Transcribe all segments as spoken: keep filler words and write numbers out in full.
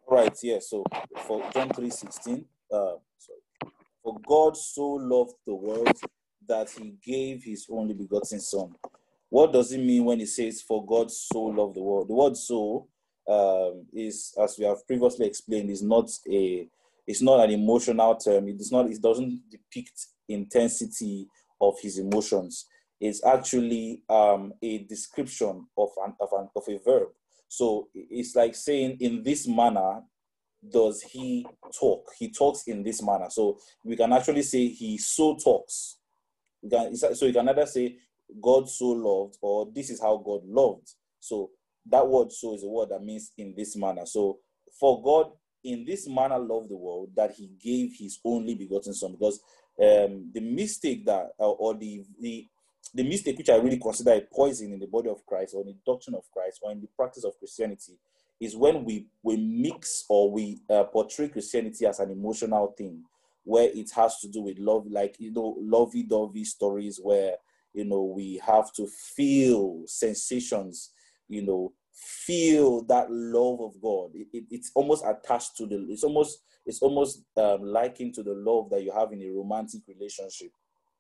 Right, yeah. So for John three sixteen, uh, sorry. For God so loved the world that he gave his only begotten son. What does it mean when it says, for God so loved the world? The word so um, is, as we have previously explained, is not a, it's not an emotional term. It is not, it doesn't depict intensity of his emotions. It's actually um, a description of an, of an of a verb. So it's like saying, in this manner does he talk. He talks in this manner. So we can actually say he so talks. We can, so you can either say God so loved, or this is how God loved. So that word so is a word that means in this manner. So for God in this manner loved the world that he gave his only begotten son. Because um, the mistake that, uh, or the, the the mistake which I really consider a poison in the body of Christ, or in the doctrine of Christ, or in the practice of Christianity, is when we we mix or we uh, portray Christianity as an emotional thing, where it has to do with love, like, you know, lovey-dovey stories where, you know, we have to feel sensations, you know, feel that love of God. It, it, it's almost attached to the, it's almost, it's almost um, likened to the love that you have in a romantic relationship.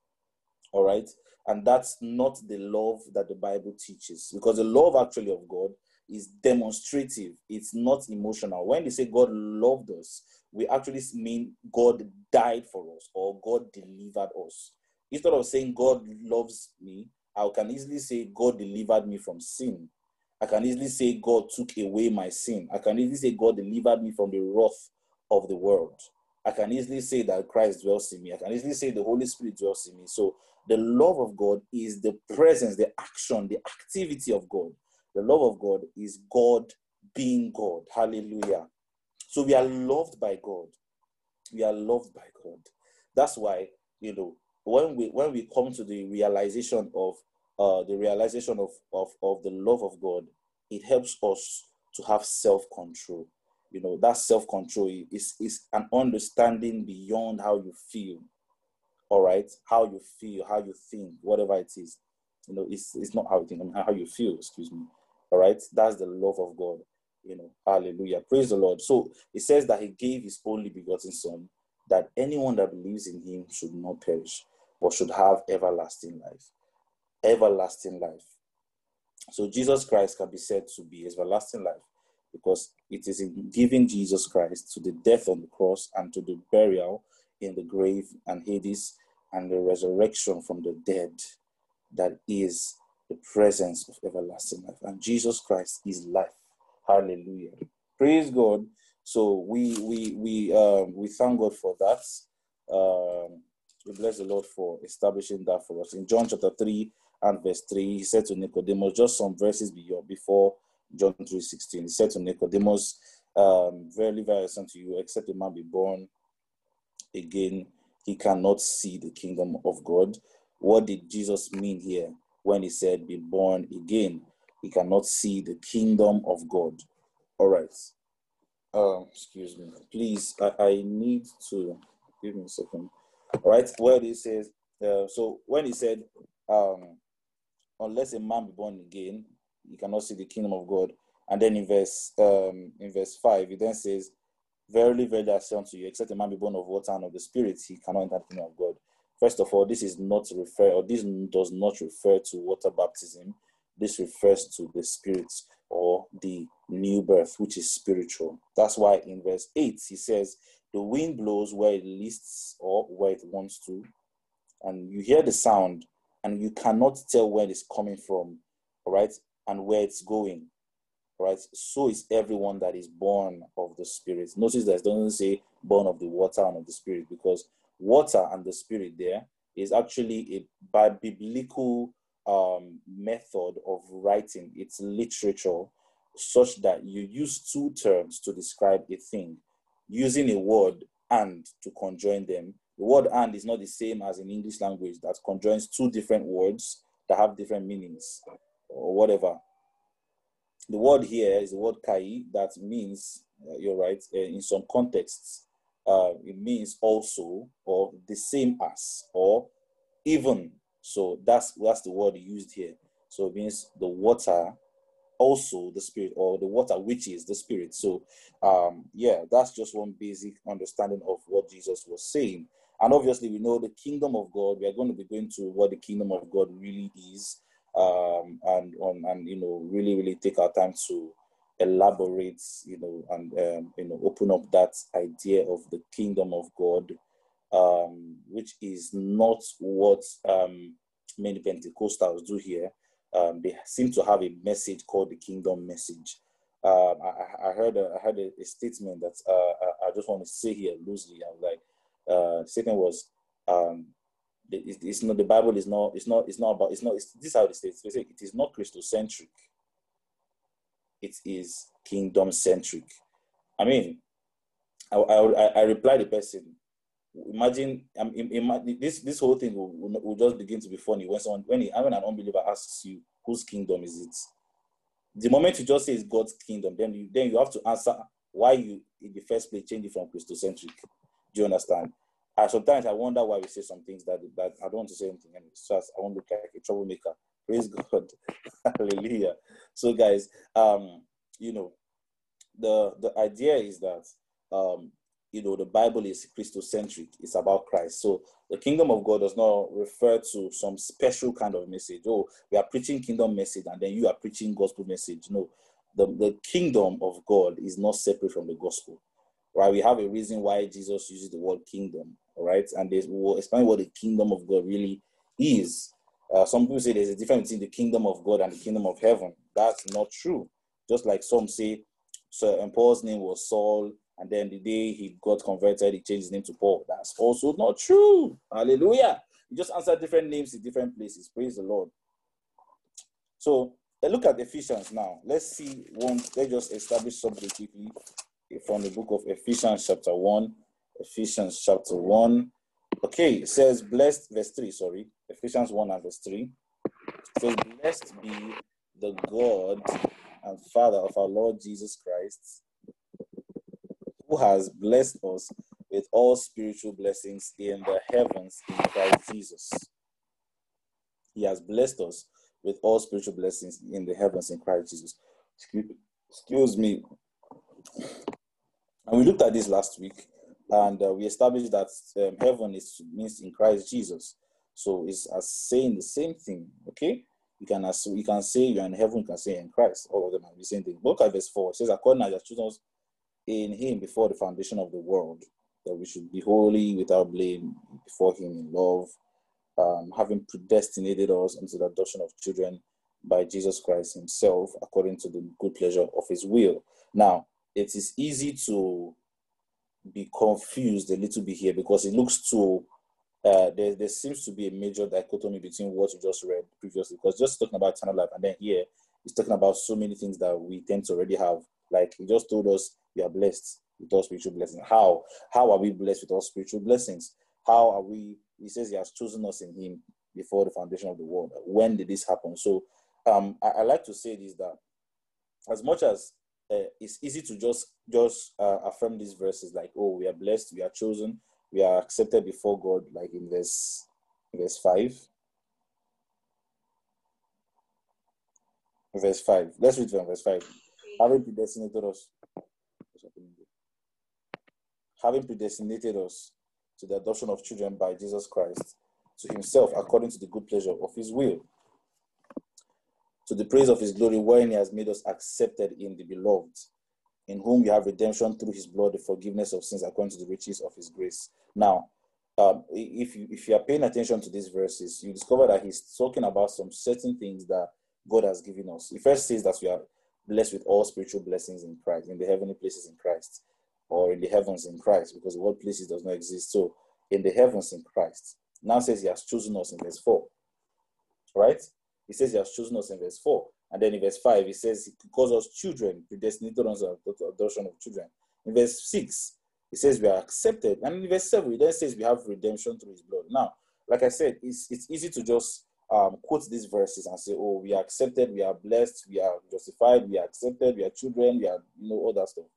All right. And that's not the love that the Bible teaches, because the love actually of God is demonstrative. It's not emotional. When they say God loved us, we actually mean God died for us, or God delivered us. Instead of saying God loves me, I can easily say God delivered me from sin. I can easily say God took away my sin. I can easily say God delivered me from the wrath of the world. I can easily say that Christ dwells in me. I can easily say the Holy Spirit dwells in me. So the love of God is the presence, the action, the activity of God. The love of God is God being God. Hallelujah. So we are loved by God. We are loved by God. That's why, you know, when we when we come to the realization of uh, the realization of, of, of the love of God, it helps us to have self-control. You know, that self-control is, is an understanding beyond how you feel. All right, how you feel, how you think, whatever it is, you know, it's it's not how you think, I mean, how you feel, excuse me. All right, that's the love of God, you know. Hallelujah, praise the Lord. So it says that he gave his only begotten son, that anyone that believes in him should not perish, but should have everlasting life. Everlasting life. So Jesus Christ can be said to be everlasting life, because it is in giving Jesus Christ to the death on the cross and to the burial in the grave and Hades and the resurrection from the dead that is the presence of everlasting life. And Jesus Christ is life. Hallelujah. Praise God. So we we we um we thank God for that. Um we bless the Lord for establishing that for us. In John chapter three and verse three, he said to Nicodemus, just some verses beyond before John three sixteen, he said to Nicodemus, um, verily, verily I say unto you, except a man be born again, he cannot see the kingdom of God. What did Jesus mean here when he said be born again? He cannot see the kingdom of God. All right. Um, excuse me. Please, I, I need to give me a second. All right. Where he says, uh, so when he said, um, unless a man be born again, he cannot see the kingdom of God. And then in verse um, in verse five, he then says, verily, verily, I say unto you, except a man be born of water and of the Spirit, he cannot enter the kingdom of God. First of all, this is not refer, or this does not refer to water baptism. This refers to the Spirit, or the new birth, which is spiritual. That's why in verse eight, he says, the wind blows where it lists or where it wants to, and you hear the sound, and you cannot tell where it's coming from, all right, and where it's going. Right, so is everyone that is born of the Spirit. Notice that it doesn't say born of the water and of the Spirit, because water and the Spirit there is actually a biblical um, method of writing. It's literature, such that you use two terms to describe a thing, using a word and to conjoin them. The word and is not the same as in English language that conjoins two different words that have different meanings or whatever. The word here is the word kai, that means, uh, you're right, uh, in some contexts, uh, it means also, or the same as, or even. So that's, that's the word used here. So it means the water also the Spirit, or the water, which is the Spirit. So, um, yeah, that's just one basic understanding of what Jesus was saying. And obviously, we know the kingdom of God. We are going to be going to what the kingdom of God really is, um, and on and you know, really, really take our time to elaborate, you know, and um, you know, open up that idea of the kingdom of God, um, which is not what um, many Pentecostals do here. Um, they seem to have a message called the kingdom message. Um, I, I heard a, I heard a, a statement that uh, I, I just want to say here loosely. I was like, uh, the statement was, um, it, it's not the Bible is not it's not it's not about it's not it's, this is how it states. They say it is not Christocentric. It is kingdom centric. I mean, I I, I reply the person. Imagine, um, imagine this this whole thing will, will, will just begin to be funny when someone when, he, when an unbeliever asks you whose kingdom is it. The moment you just say it's God's kingdom, then you then you have to answer why you in the first place change it from Christocentric. Do you understand? Uh, sometimes I wonder why we say some things that that I don't want to say anything anyway. So I won't look like a troublemaker. Praise God, hallelujah. So guys, um, you know, the the idea is that um, you know, the Bible is Christocentric. It's about Christ. So the kingdom of God does not refer to some special kind of message. Oh, we are preaching kingdom message and then you are preaching gospel message. No, the, the kingdom of God is not separate from the gospel. Right? We have a reason why Jesus uses the word kingdom. All right. And we will explain what the kingdom of God really is. Uh, some people say there's a difference between the kingdom of God and the kingdom of heaven. That's not true. Just like some say, so and Paul's name was Saul, and then the day he got converted, he changed his name to Paul. That's also not true. Hallelujah. You just answer different names in different places. Praise the Lord. So look at Ephesians now. Let's see one. Let's just establish something quickly from the book of Ephesians chapter one. Ephesians chapter one. Okay, it says, blessed, verse three, sorry. Ephesians one and verse three. It says, blessed be the God and Father of our Lord Jesus Christ, who has blessed us with all spiritual blessings in the heavens in Christ Jesus. He has blessed us with all spiritual blessings in the heavens in Christ Jesus. Excuse me. And we looked at this last week, and uh, we established that um, heaven is means in Christ Jesus. So it's as saying the same thing, okay? You can, as, you can say you're in heaven, you can say in Christ. All of them are the same thing. Look at verse four. It says, according as you have chosen us in him before the foundation of the world, that we should be holy without blame before him in love, um, having predestinated us unto the adoption of children by Jesus Christ himself, according to the good pleasure of his will. Now, it is easy to be confused a little bit here because it looks to, uh, there, there seems to be a major dichotomy between what you just read previously, because just talking about eternal life, and then here, he's talking about so many things that we tend to already have. Like he just told us, we are blessed with all spiritual blessings. How? How are we blessed with all spiritual blessings? How are we? He says he has chosen us in him before the foundation of the world. When did this happen? So um, I, I like to say this, that as much as uh, it's easy to just just uh, affirm these verses, like, oh, we are blessed, we are chosen, we are accepted before God, like in verse verse five. Verse five. Let's read from verse five. Having predestinated us, having predestinated us to the adoption of children by Jesus Christ, to himself, according to the good pleasure of his will, to the praise of his glory, wherein he has made us accepted in the beloved, in whom you have redemption through his blood, the forgiveness of sins according to the riches of his grace. Now, um, if you if you are paying attention to these verses, you discover that he's talking about some certain things that God has given us. He first says that we are blessed with all spiritual blessings in Christ, in the heavenly places in Christ, or in the heavens in Christ, because the word places does not exist. So in the heavens in Christ. Now says he has chosen us in verse four. Right? He says he has chosen us in verse four. And then in verse five, he says he calls us children, predestinated us to adoption of children. In verse six, he says we are accepted. And in verse seven, he then says we have redemption through his blood. Now, like I said, it's, it's easy to just um, quote these verses and say, oh, we are accepted, we are blessed, we are justified, we are accepted, we are children, we are, you know, all that stuff.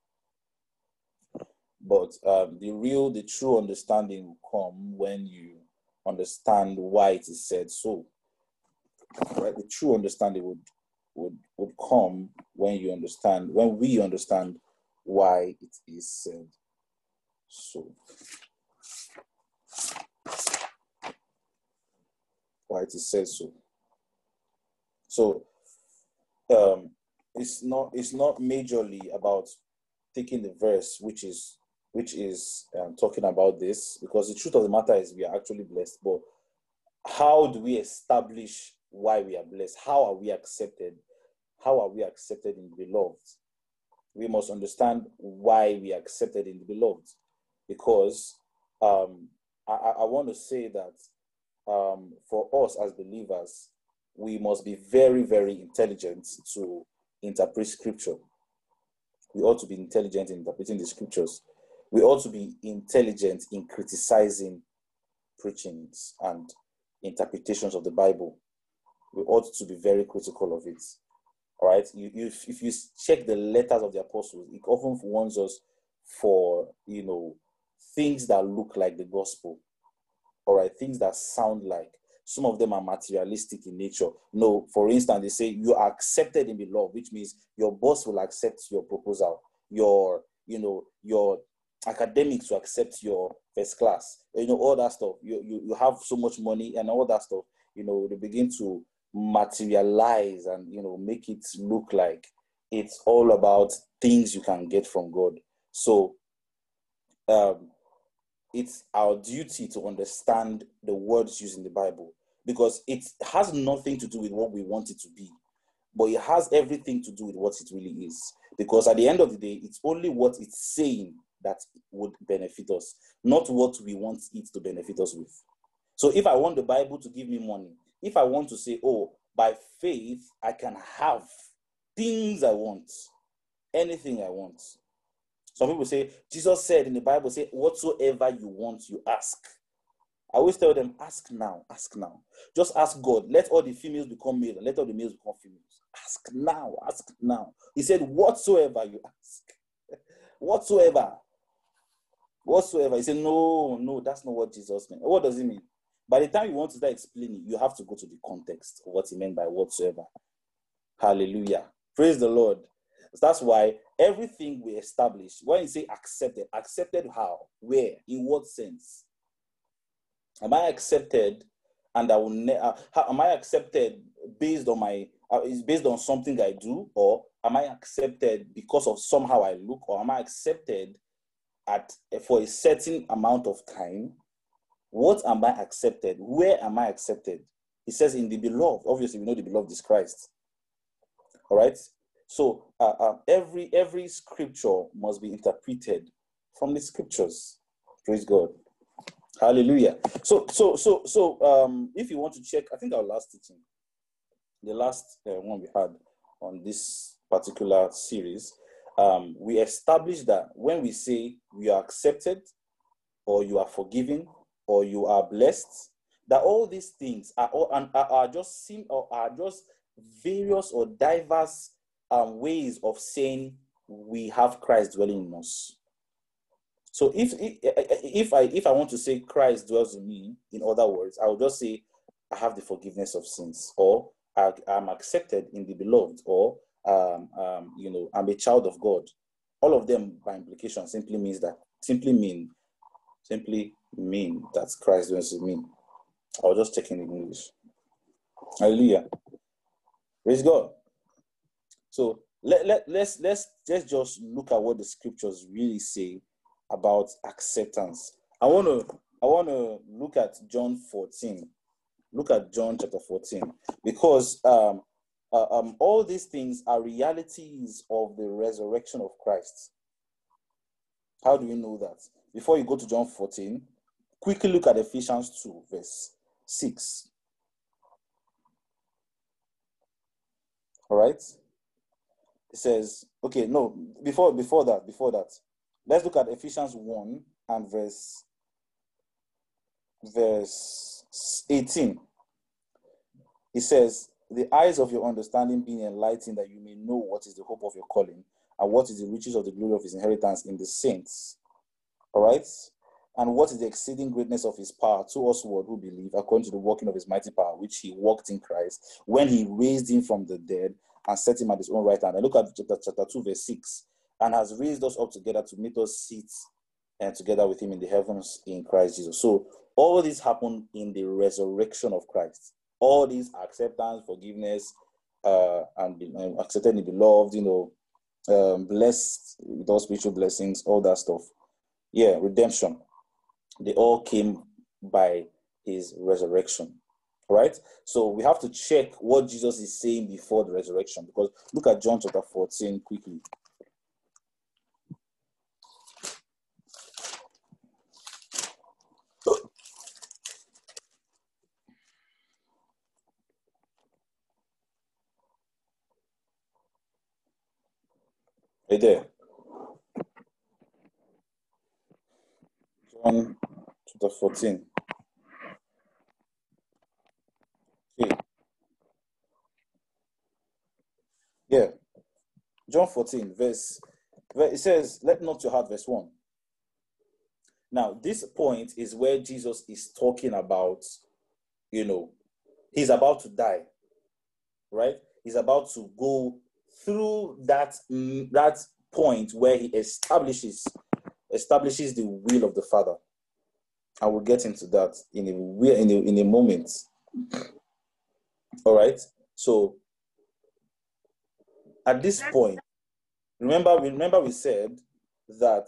But um, the real, the true understanding will come when you understand why it is said so. Right? The true understanding would would, would come when you understand, when we understand why it is said so. Why it is said so. So um, it's not it's not majorly about taking the verse which is which is um, talking about this, because the truth of the matter is we are actually blessed. But how do we establish why we are blessed? How are we accepted? How are we accepted in the beloved? We must understand why we are accepted in the beloved, because um, I, I want to say that um, for us as believers, we must be very, very intelligent to interpret scripture. We ought to be intelligent in interpreting the scriptures. We ought to be intelligent in criticizing preachings and interpretations of the Bible. We ought to be very critical of it. All right. You, you, if you check the letters of the apostles, it often warns us for, you know, things that look like the gospel. All right. Things that sound like. Some of them are materialistic in nature. No, for instance, they say you are accepted in the law, which means your boss will accept your proposal. Your, you know, your academics will accept your first class. You know, all that stuff. You, you, you have so much money and all that stuff. You know, they begin to materialize and, you know, make it look like it's all about things you can get from God. So um, it's our duty to understand the words used in the Bible, because it has nothing to do with what we want it to be, but it has everything to do with what it really is. Because at the end of the day, it's only what it's saying that would benefit us, not what we want it to benefit us with. So if I want the Bible to give me money, if I want to say, oh, by faith, I can have things I want, anything I want. Some people say, Jesus said in the Bible, say, whatsoever you want, you ask. I always tell them, ask now, ask now. Just ask God. Let all the females become males and let all the males become females. Ask now, ask now. He said, whatsoever you ask. Whatsoever. Whatsoever. He said, no, no, that's not what Jesus meant. What does it mean? By the time you want to start explaining, you have to go to the context of what he meant by whatsoever. Hallelujah. Praise the Lord. So that's why everything we establish, when you say accepted, accepted how? Where? In what sense? Am I accepted and I will ne- uh, how, am I accepted based on my, uh, is based on something I do, or am I accepted because of somehow I look, or am I accepted at for a certain amount of time? What am I accepted? Where am I accepted? He says in the beloved. Obviously, we know the beloved is Christ. All right. So uh, uh, every every scripture must be interpreted from the scriptures. Praise God. Hallelujah. So so so so um, if you want to check, I think our last teaching, the last uh, one we had on this particular series, um, we established that when we say we are accepted, or you are forgiven, or you are blessed, that all these things are all, are, are just sim, or are just various or diverse um, ways of saying we have Christ dwelling in us. So if, if if I if I want to say Christ dwells in me, in other words, I will just say I have the forgiveness of sins, or I am accepted in the beloved, or um, um, you know, I'm a child of God. All of them, by implication, simply means that simply mean simply mean that Christ dwells in me. I'll just check in English. Hallelujah. Praise God. So let, let, let's, let's, let's just look at what the scriptures really say about acceptance. I want to I want to look at John fourteen. Look at John chapter fourteen, because um, uh, um, all these things are realities of the resurrection of Christ. How do we know that? Before you go to John fourteen, quickly look at Ephesians two, verse six. All right? It says, okay, no, before before that, before that, let's look at Ephesians one and verse verse eighteen. It says, the eyes of your understanding being enlightened, that you may know what is the hope of your calling, and what is the riches of the glory of his inheritance in the saints. All right? And what is the exceeding greatness of his power to us who believe, according to the working of his mighty power, which he worked in Christ, when he raised him from the dead and set him at his own right hand. And look at chapter, chapter two, verse six. And has raised us up together to meet us sit and together with him in the heavens in Christ Jesus. So all this happened in the resurrection of Christ. All these acceptance, forgiveness, uh, and uh, accepted in the beloved, you know, um, blessed with all spiritual blessings, all that stuff. Yeah, redemption. They all came by his resurrection. Right? So we have to check what Jesus is saying before the resurrection, because look at John chapter fourteen quickly. Right there. John chapter fourteen. Okay. Yeah. John fourteen, verse, it says, let not your heart, verse one. Now, this point is where Jesus is talking about, you know, he's about to die, right? He's about to go through that, that point where he establishes, establishes the will of the Father. I will get into that in a, in a, in a moment. All right? So, at this point, remember, remember we said that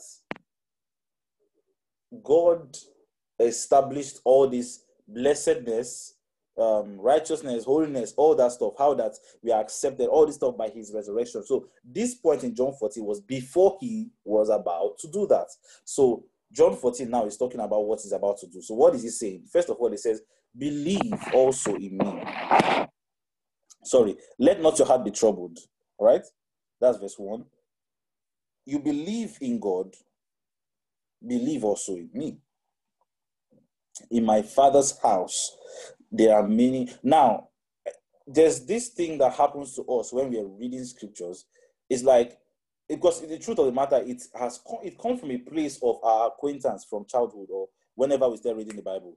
God established all this blessedness, um, righteousness, holiness, all that stuff, how that we are accepted, all this stuff by his resurrection. So this point in John fourteen was before he was about to do that. So John fourteen now is talking about what he's about to do. So what is he saying? First of all, he says, believe also in me. Sorry, let not your heart be troubled. All right? That's verse one. You believe in God, believe also in me. In my Father's house, there are many. Now, there's this thing that happens to us when we are reading scriptures. It's like, because the truth of the matter, it has come, it comes from a place of our acquaintance from childhood or whenever we start reading the Bible.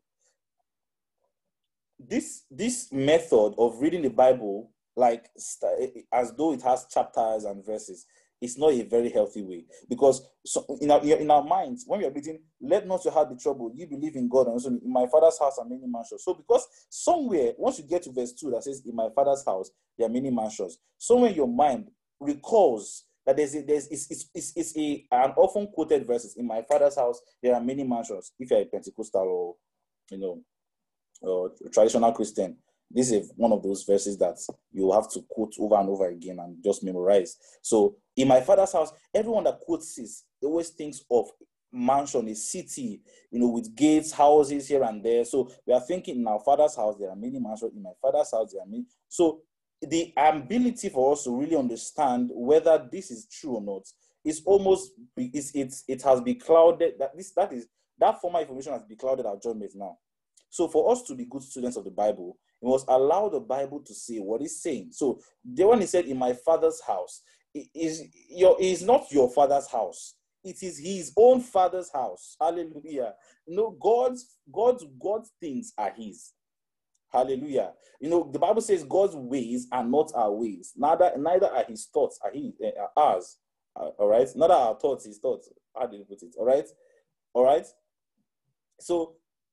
This, this method of reading the Bible, like as though it has chapters and verses, it's not a very healthy way, because so in our in our minds, when we are reading, let not your heart be troubled, you believe in God, and also in my Father's house are many mansions. So because somewhere, once you get to verse two that says, in my Father's house there are many mansions, somewhere your mind recalls that there's a, there's it's, it's, it's, it's a an often quoted verses, in my Father's house there are many mansions. If you're a Pentecostal or, you know, or traditional Christian, this is one of those verses that you have to quote over and over again and just memorize. So in my Father's house, everyone that quotes this always thinks of mansion, a city, you know, with gates, houses here and there. So we are thinking in our Father's house, there are many mansions. In my Father's house, there are many. So the ability for us to really understand whether this is true or not is almost, it's, it's, it has been clouded. That this, that is, that formal information has been clouded our judgment now. So for us to be good students of the Bible, we must allow the Bible to say what it's saying. So the one he said, in my Father's house, it is your is not your father's house. It is his own Father's house. Hallelujah. You know, God's God's God's things are his. Hallelujah. You know, the Bible says God's ways are not our ways. Neither, neither are his thoughts are his, uh, ours. Uh, all right. Neither are our thoughts his thoughts. How do you put it? All right. All right. So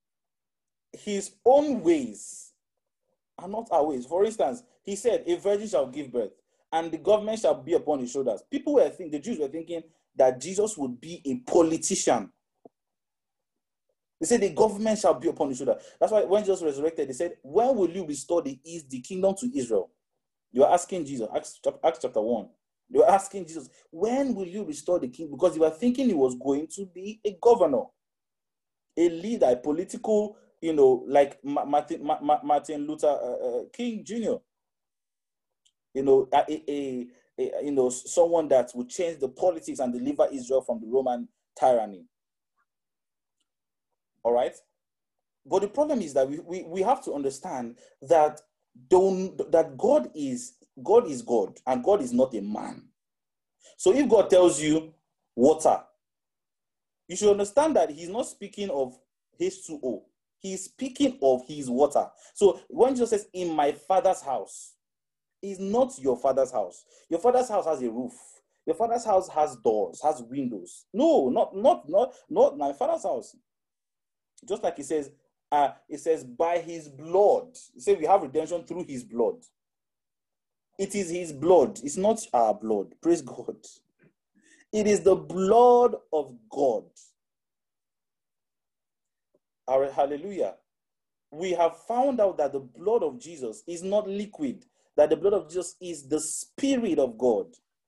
his own ways are not our ways. For instance, he said, a virgin shall give birth, and the government shall be upon his shoulders. People were thinking, the Jews were thinking that Jesus would be a politician. They said the government shall be upon his shoulder. That's why when Jesus resurrected, they said, when will you restore the, the kingdom to Israel? You are asking Jesus, Acts, Acts chapter one. They were asking Jesus, when will you restore the king? Because they were thinking he was going to be a governor, a leader, a political, you know, like Martin, Martin Luther uh, uh, King Junior You know, a, a, a, you know, someone that would change the politics and deliver Israel from the Roman tyranny. All right? But the problem is that we, we, we have to understand that don't, that God is God is God, and God is not a man. So if God tells you water, you should understand that he's not speaking of H two O. He's speaking of his water. So when Jesus says, in my Father's house, is not your father's house. Your father's house has a roof. Your father's house has doors, has windows. No, not not not not my father's house. Just like he says, uh, it says by his blood. He says we have redemption through his blood. It is his blood. It's not our blood. Praise God. It is the blood of God. Hallelujah. We have found out that the blood of Jesus is not liquid, that the blood of Jesus is the Spirit of God.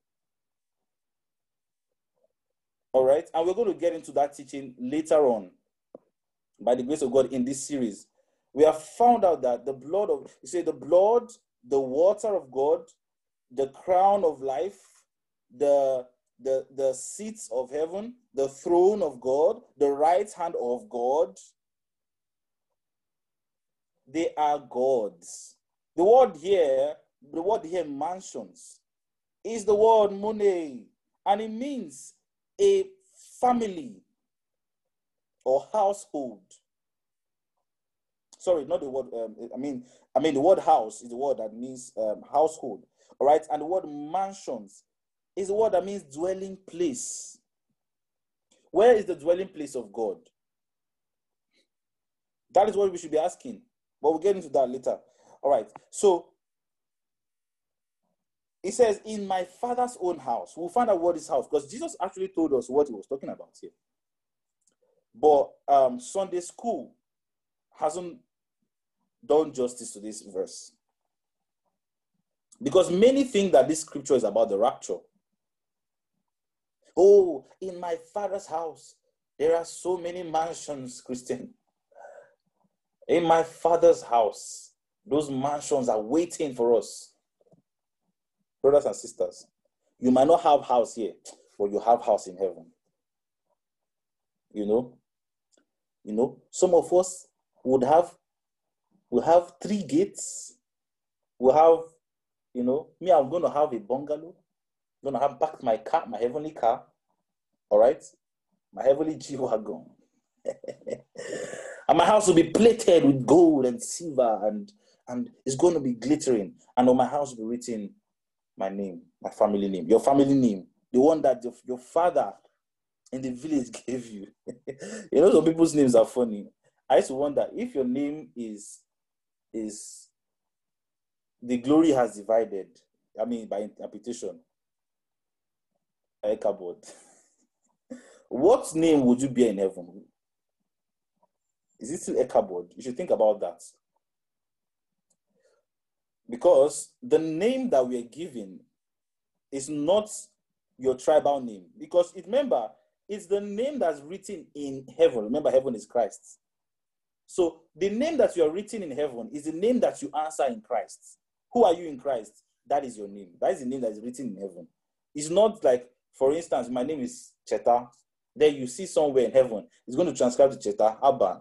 All right? And we're going to get into that teaching later on by the grace of God in this series. We have found out that the blood of, you say the blood, the water of God, the crown of life, the, the, the seats of heaven, the throne of God, the right hand of God, they are gods. The word here, the word here, mansions, is the word money, and it means a family or household. Sorry, not the word. Um, I mean, I mean the word house is the word that means um, household. All right, and the word mansions is the word that means dwelling place. Where is the dwelling place of God? That is what we should be asking. But we'll get into that later. All right. So it says, in my father's own house. We'll find out what is house, because Jesus actually told us what he was talking about here. But um, Sunday school hasn't done justice to this verse. Because many think that this scripture is about the rapture. Oh, in my father's house, there are so many mansions, Christian. In my father's house, those mansions are waiting for us. Brothers and sisters, you might not have house here, but you have house in heaven. You know, you know, some of us would have, will have three gates. We'll have, you know, me, I'm going to have a bungalow. I'm going to have back my car, my heavenly car. All right? My heavenly G-Wagon. And my house will be plated with gold and silver, and, and it's going to be glittering. And on my house will be written my name, my family name, your family name, the one that your, your father in the village gave you. You know, some people's names are funny. I used to wonder if your name is, is the glory has divided. I mean, by interpretation. Ichabod. What name would you bear in heaven? Is it still Ichabod? You should think about that. Because the name that we are given is not your tribal name. Because it, remember, it's the name that's written in heaven. Remember, heaven is Christ. So the name that you are written in heaven is the name that you answer in Christ. Who are you in Christ? That is your name. That is the name that is written in heaven. It's not like, for instance, my name is Cheta. Then you see somewhere in heaven, it's going to transcribe to Cheta, Abba.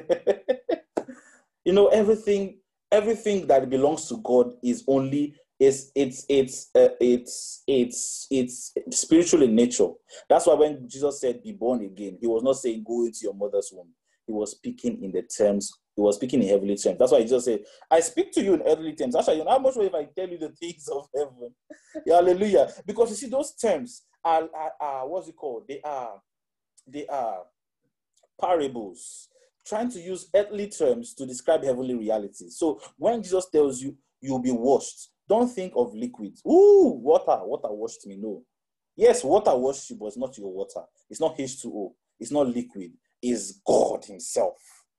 You know, everything, everything that belongs to God is only, is it's it's uh, it's it's it's spiritual in nature. That's why when Jesus said, "Be born again," he was not saying go into your mother's womb. He was speaking in the terms. He was speaking in heavenly terms. That's why he just said, "I speak to you in earthly terms." Actually, you know how much more if I tell you the things of heaven? Hallelujah! Because you see, those terms are, are, are what's it called? They are they are parables, trying to use earthly terms to describe heavenly realities. So when Jesus tells you you'll be washed, don't think of liquids. Ooh, water, water washed me. No. Yes, water washed you, but it's not your water. It's not H two O. It's not liquid. It's God himself.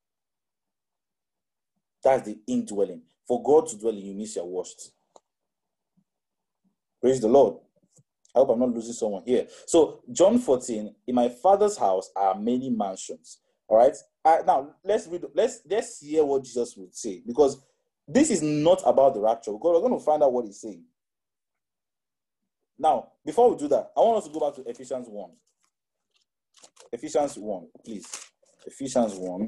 That's the indwelling. For God to dwell in you means you're washed. Praise the Lord. I hope I'm not losing someone here. So John fourteen, in my father's house are many mansions. All right. Uh, now let's read. Let's let's hear what Jesus would say, because this is not about the rapture. We're going to find out what he's saying. Now, before we do that, I want us to go back to Ephesians one. Ephesians one, please. Ephesians one.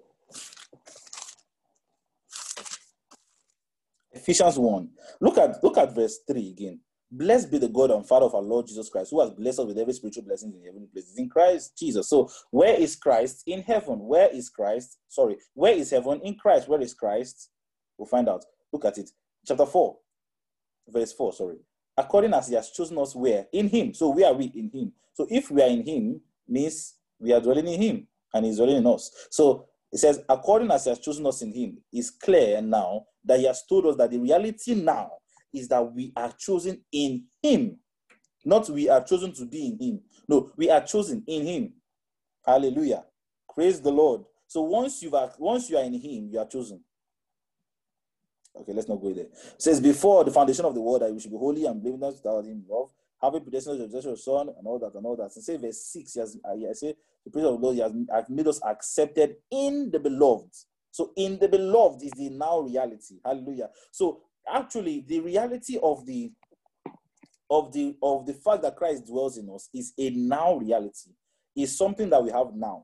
Ephesians one. Look at look at verse three again. Blessed be the God and Father of our Lord Jesus Christ, who has blessed us with every spiritual blessing in heavenly places in Christ Jesus. So, where is Christ? In heaven. Where is Christ? Sorry, where is heaven? In Christ. Where is Christ? We'll find out. Look at it. Chapter four. Verse four, sorry. According as he has chosen us where? In him. So where are we? In him. So if we are in him, means we are dwelling in him and he's dwelling in us. So it says, according as he has chosen us in him, it's clear now that he has told us that the reality now is that we are chosen in him. Not we are chosen to be in him. No, we are chosen in him. Hallelujah. Praise the Lord. So once you are once you are in him, you are chosen. Okay, let's not go there. It says, before the foundation of the world, that we should be holy and blameless without him love, having predestined the of Son, and all that, and all that. And say verse six, he has, I say, the praise of the Lord, he has, has made us accepted in the beloved. So in the beloved is the now reality. Hallelujah. So actually, the reality of the of the of the fact that Christ dwells in us is a now reality. Is something that we have now.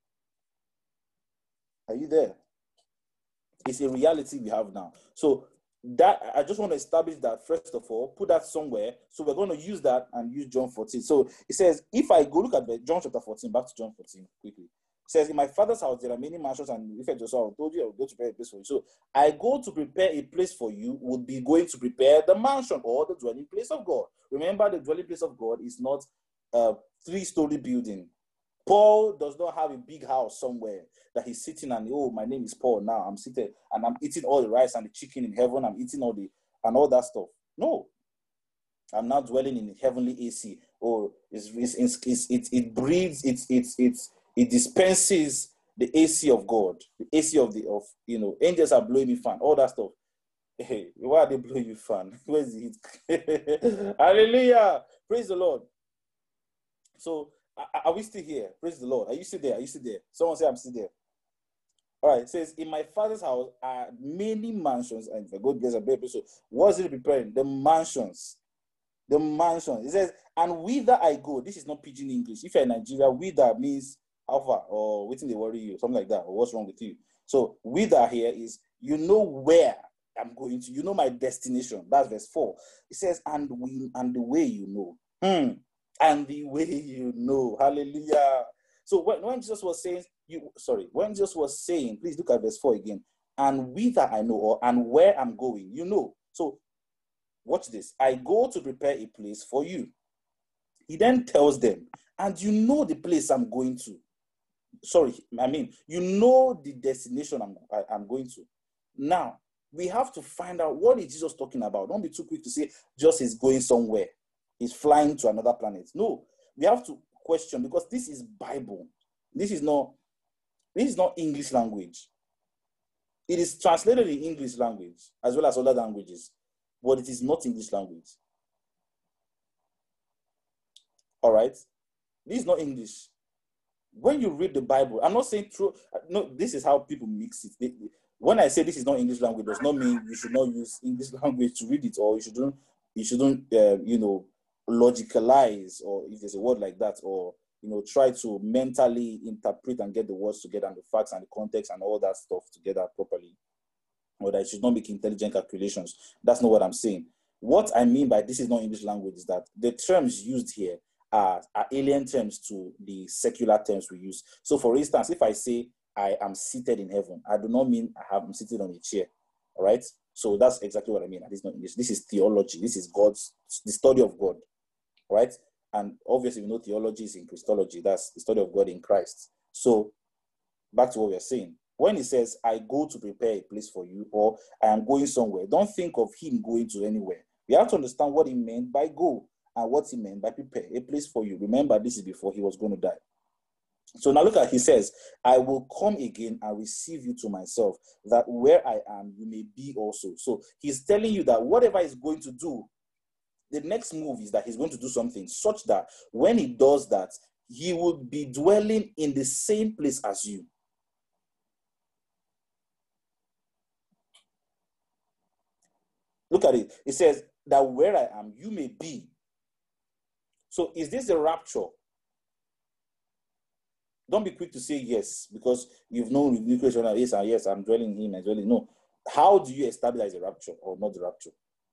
Are you there? It's a reality we have now. So that I just want to establish that first of all, put that somewhere. So we're going to use that and use John fourteen. So it says, if I go look at John chapter fourteen, back to John fourteen quickly. It says, in my father's house there are many mansions, and if I just I told you I will go to prepare a place for you. So I go to prepare a place for you would be going to prepare the mansion or the dwelling place of God. Remember, the dwelling place of God is not a three-story building. Paul does not have a big house somewhere that he's sitting and, oh, my name is Paul now. I'm seated and I'm eating all the rice and the chicken in heaven. I'm eating all the, and all that stuff. No. I'm not dwelling in heavenly A C. Or it's, it's, it's, it's, it, it breathes, it, it, it, it dispenses the A C of God. The A C of the, of, you know, angels are blowing me fan, all that stuff. Hey, why are they blowing you fan? Where's the heat? Hallelujah. Praise the Lord. So, are we still here? Praise the Lord. Are you still there? Are you still there? Someone say I'm still there. All right. It says, in my father's house are many mansions. And if I go there's a baby, so what's it preparing? The mansions. The mansions. It says, and whither I go. This is not pidgin English. If you're in Nigeria, whither means how far or waiting they worry you, something like that, or what's wrong with you. So whither here is you know where I'm going to. You know my destination. That's verse four. It says, and we and the way you know. Hmm. And the way you know. Hallelujah. So when, when Jesus was saying, you sorry, when Jesus was saying, please look at verse four again, and whither I know, or and where I'm going, you know. So watch this. I go to prepare a place for you. He then tells them, and you know the place I'm going to. Sorry, I mean, you know the destination I'm, I, I'm going to. Now, we have to find out what is Jesus talking about. Don't be too quick to say, just is going somewhere. He's flying to another planet. No, we have to question, because this is Bible. This is not, this is not English language. It is translated in English language as well as other languages, but it is not English language. All right? This is not English. When you read the Bible, I'm not saying true. No, this is how people mix it. They, they, when I say this is not English language, does not mean you should not use English language to read it, or you shouldn't, you shouldn't, uh, you know, logicalize, or if there's a word like that, or you know, try to mentally interpret and get the words together and the facts and the context and all that stuff together properly, or that you should not make intelligent calculations. That's not what I'm saying. What I mean by this is not English language is that the terms used here are, are alien terms to the secular terms we use. So for instance, if I say I am seated in heaven, I do not mean I am seated on a chair. All right. So that's exactly what I mean. This is not English. This is theology. This is God's, the study of God. Right? And obviously, we know theology is in Christology. That's the study of God in Christ. So, back to what we're saying. When he says, I go to prepare a place for you, or I am going somewhere, don't think of him going to anywhere. We have to understand what he meant by go and what he meant by prepare a place for you. Remember, this is before he was going to die. So now look at, he says, I will come again and receive you to myself, that where I am, you may be also. So he's telling you that whatever he's going to do, the next move is that he's going to do something such that when he does that, he will be dwelling in the same place as you. Look at it. It says that where I am, you may be. So is this a rapture? Don't be quick to say yes, because you've known the question, yes, and yes, I'm dwelling in him as well. No. How do you establish a rapture or not the rapture?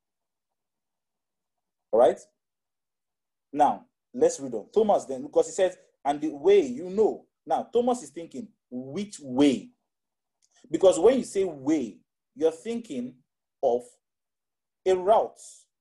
All right? Now, let's read on. Thomas then, because he says, and the way you know. Now, Thomas is thinking, which way? Because when you say way, you're thinking of a route.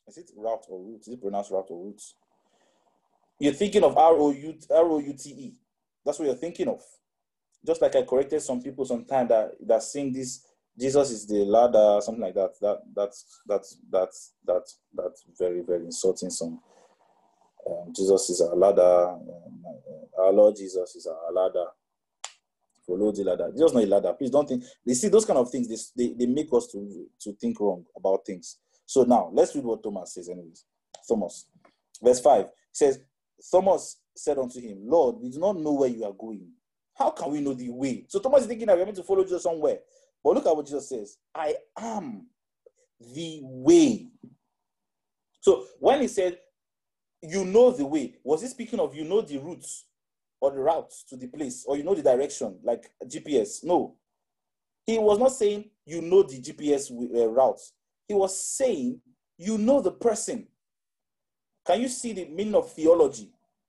Is it route or route? Is it pronounced route or route? You're thinking of R O U T E. That's what you're thinking of. Just like I corrected some people sometime that that sing this, Jesus is the ladder, something like that. That that's that's that's that's that's very very insulting song. Um, Jesus is our ladder. Um, our Lord Jesus is our ladder. Follow the ladder. Jesus is not a ladder. Please don't think. They see those kind of things. They, they, they make us to, to think wrong about things. So now, let's read what Thomas says anyways. Thomas. Verse five says, Thomas said unto him, Lord, we do not know where you are going. How can we know the way? So Thomas is thinking that we're meant to follow Jesus somewhere. But look at what Jesus says. I am the way. So when he said, you know the way, was he speaking of you know the routes or the routes to the place, or you know the direction, like G P S? No. He was not saying you know the G P S uh, routes. He was saying you know the person. Can you see the meaning of theology?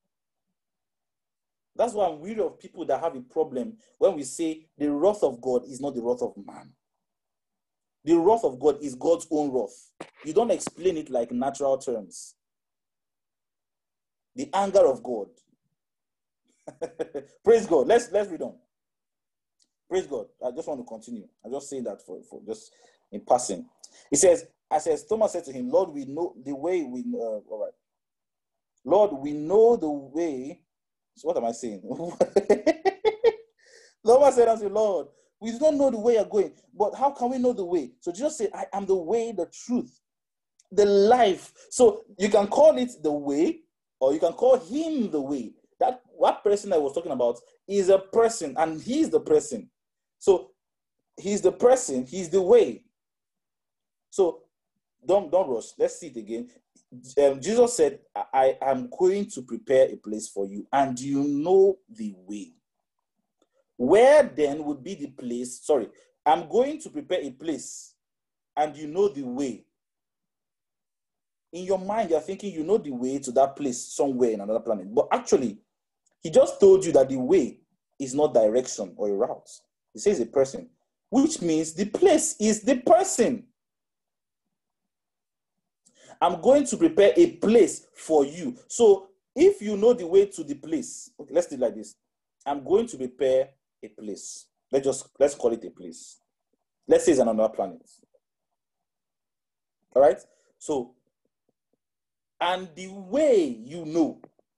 That's why I'm weary of people that have a problem when we say the wrath of God is not the wrath of man. The wrath of God is God's own wrath. You don't explain it like natural terms. The anger of God. Praise God. Let's let's read on. Praise God. I just want to continue. I just say that for, for just in passing. He says, I says, Thomas said to him, Lord, we know the way we know. Uh, all right. Lord, we know the way. So what am I saying? Thomas said unto Lord, we do not know the way you're going, but how can we know the way? So Jesus said, I am the way, the truth, the life. So you can call it the way, or you can call him the way. That what person I was talking about is a person, and he's the person. So he's the person, he's the way. So don't, don't rush. Let's see it again. Um, Jesus said, I am going to prepare a place for you, and you know the way. Where then would be the place? Sorry, I'm going to prepare a place, and you know the way. In your mind, you're thinking you know the way to that place somewhere in another planet. But actually, he just told you that the way is not direction or a route. He says a person, which means the place is the person. I'm going to prepare a place for you. So if you know the way to the place, okay, let's do it like this. I'm going to prepare a place. Let's just, let's call it a place. Let's say it's another planet. All right? So, and the way you know.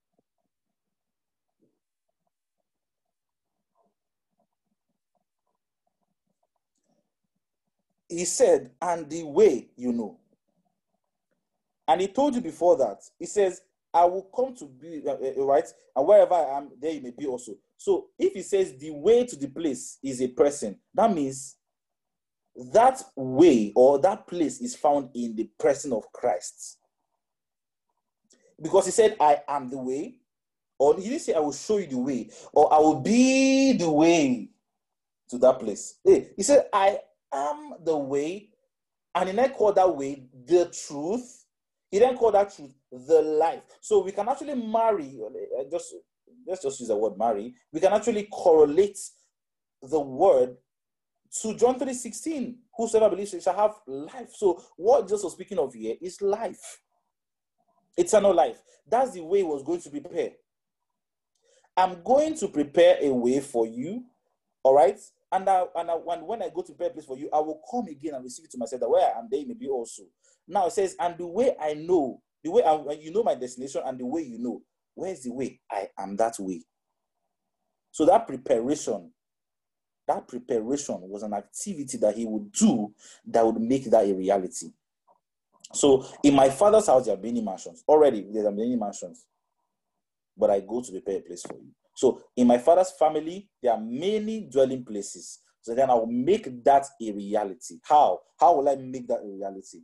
He said, and the way you know. And he told you before that. He says, I will come to be, uh, uh, right? And wherever I am, there you may be also. So if he says the way to the place is a person, that means that way or that place is found in the person of Christ. Because he said, I am the way. Or he didn't say, I will show you the way. Or I will be the way to that place. Hey, he said, I am the way. And he then called that way the truth. He then called that truth the life. So we can actually marry, just let's just use the word marry. We can actually correlate the word to John three sixteen. Whosoever believes shall have life. So what Jesus was speaking of here is life. Eternal life. That's the way he was going to prepare. I'm going to prepare a way for you. All right? And, I, and, I, and when I go to prepare a place for you, I will come again and receive it to myself, that where I am, there you may be also. Now it says, and the way I know, the way I, you know my destination, and the way you know. Where's the way? I am that way. So that preparation, that preparation was an activity that he would do that would make that a reality. So in my Father's house, there are many mansions. Already, there are many mansions. But I go to prepare a place for you. So in my Father's family, there are many dwelling places. So then I will make that a reality. How? How will I make that a reality?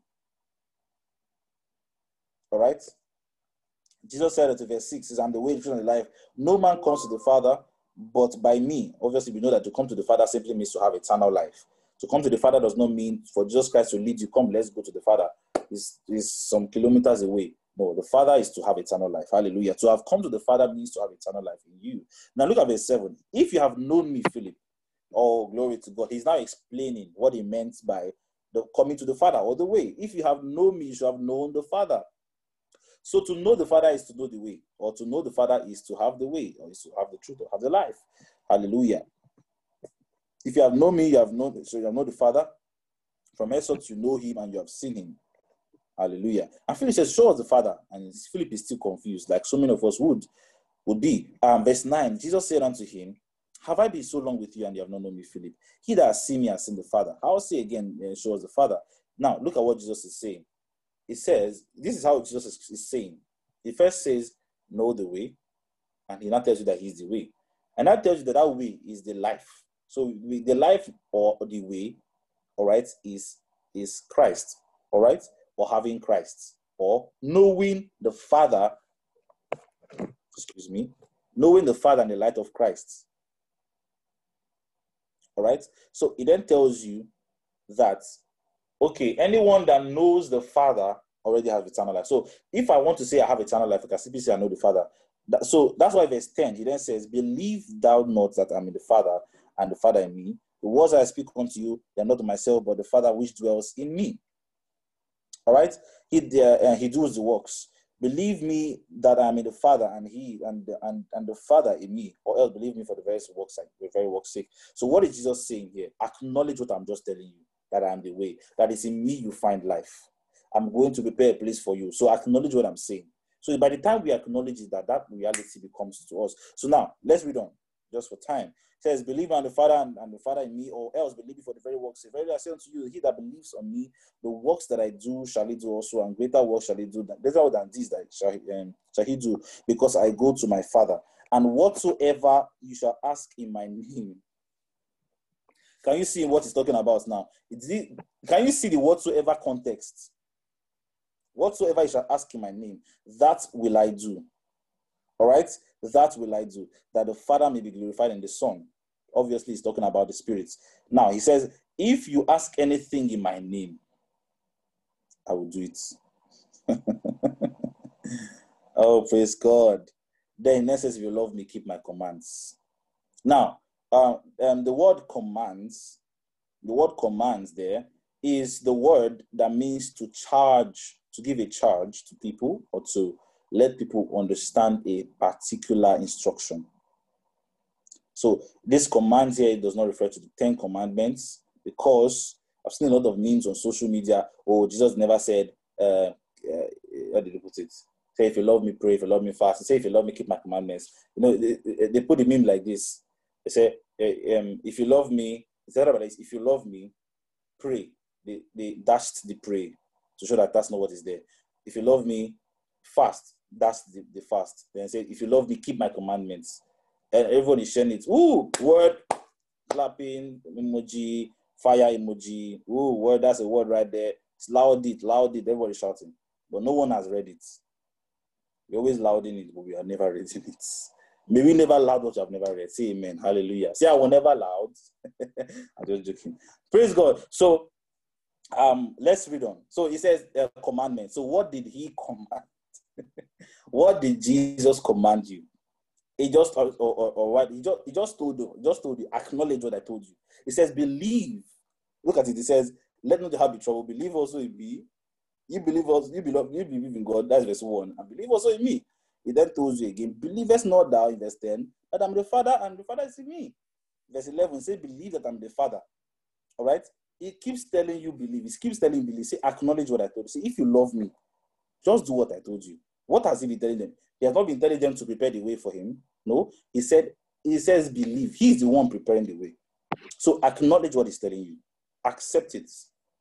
All right? Jesus said it in verse six, says, I'm the way, the truth, and the life. No man comes to the Father but by me. Obviously, we know that to come to the Father simply means to have eternal life. To come to the Father does not mean for Jesus Christ to lead you, come, let's go to the Father. It's, it's some kilometers away. No, the Father is to have eternal life. Hallelujah. To have come to the Father means to have eternal life in you. Now look at verse seven. If you have known me, Philip, oh, glory to God. He's now explaining what he meant by the coming to the Father or the way. If you have known me, you should have known the Father. So to know the Father is to know the way, or to know the Father is to have the way, or is to have the truth, or have the life. Hallelujah. If you have known me, you have known, so you have known the Father. From henceforth you know him and you have seen him. Hallelujah. And Philip says, show us the Father. And Philip is still confused, like so many of us would, would be. Um, verse nine, Jesus said unto him, have I been so long with you and you have not known me, Philip? He that has seen me has seen the Father. I will say again, uh, show us the Father. Now, look at what Jesus is saying. It says, this is how Jesus is, is saying. He first says, know the way. And he now tells you that he's the way. And that tells you that that way is the life. So the life or the way, all right, is, is Christ, all right? Or having Christ, or knowing the Father, excuse me, knowing the Father and the light of Christ. All right? So it then tells you that, okay, anyone that knows the Father already has eternal life. So if I want to say I have eternal life, I can simply say I know the Father. That, so that's why verse ten, he then says, believe thou not that I am in the Father and the Father in me. The words I speak unto you, they are not of myself, but the Father which dwells in me. All right? He, uh, he does the works. Believe me that I am in the Father and he and, and, and the Father in me, or else believe me for the very work's sake, the very work's sake. So what is Jesus saying here? Acknowledge what I'm just telling you, that I am the way, that is in me you find life. I'm going to prepare a place for you. So acknowledge what I'm saying. So by the time we acknowledge it, that, that reality becomes to us. So now, let's read on, just for time. It says, believe on the Father and, and the Father in me, or else believe me for the very works. Verily I say unto you, he that believes on me, the works that I do shall he do also, and greater works shall he do, greater than these that shall, um, shall he do, because I go to my Father. And whatsoever you shall ask in my name. Can you see what he's talking about now? It, can you see the whatsoever context? Whatsoever you shall ask in my name, that will I do. All right? That will I do, that the Father may be glorified in the Son. Obviously, he's talking about the Spirit. Now, he says, if you ask anything in my name, I will do it. Oh, praise God. Then, it says, if you love me, keep my commands. Now, uh, um, the word commands, the word commands there is the word that means to charge, to give a charge to people, or to let people understand a particular instruction. So this command here does not refer to the Ten Commandments, because I've seen a lot of memes on social media. Oh, Jesus never said, uh, uh, how did he put it? Say, if you love me, pray. If you love me, fast. Say, if you love me, keep my commandments. You know, they, they put the meme like this. They say, um, if you love me, it's about this, if you love me, pray. They, they dashed the pray to show that that's not what is there. If you love me, fast. That's the, the fast. Then say, if you love me, keep my commandments. And everyone is sharing it. Ooh, word, clapping, emoji, fire emoji. Ooh, word, that's a word right there. It's loud it, loud it. Everybody shouting. But no one has read it. We're always louding it, but we are never reading it. May we never loud what you have never read. Say amen. Hallelujah. Say I will never loud. I'm just joking. Praise God. So um, let's read on. So he says uh, commandment. So what did he command? What did Jesus command you? He just or, or, or what he just he just told you, just told you, acknowledge what I told you. He says, believe. Look at it. He says, let not the heart be troubled. Believe also in me. You believe also, you believe, you believe in God. That's verse one. And believe also in me. He then told you again, believest not thou in verse ten that I'm the Father and the Father is in me. Verse eleven say, believe that I'm the Father. All right. He keeps telling you believe. He keeps telling you believe. Say, acknowledge what I told you. Say, if you love me, just do what I told you. What has he been telling them? He has not been telling them to prepare the way for him. No, he said, he says believe. He's the one preparing the way. So acknowledge what he's telling you. Accept it.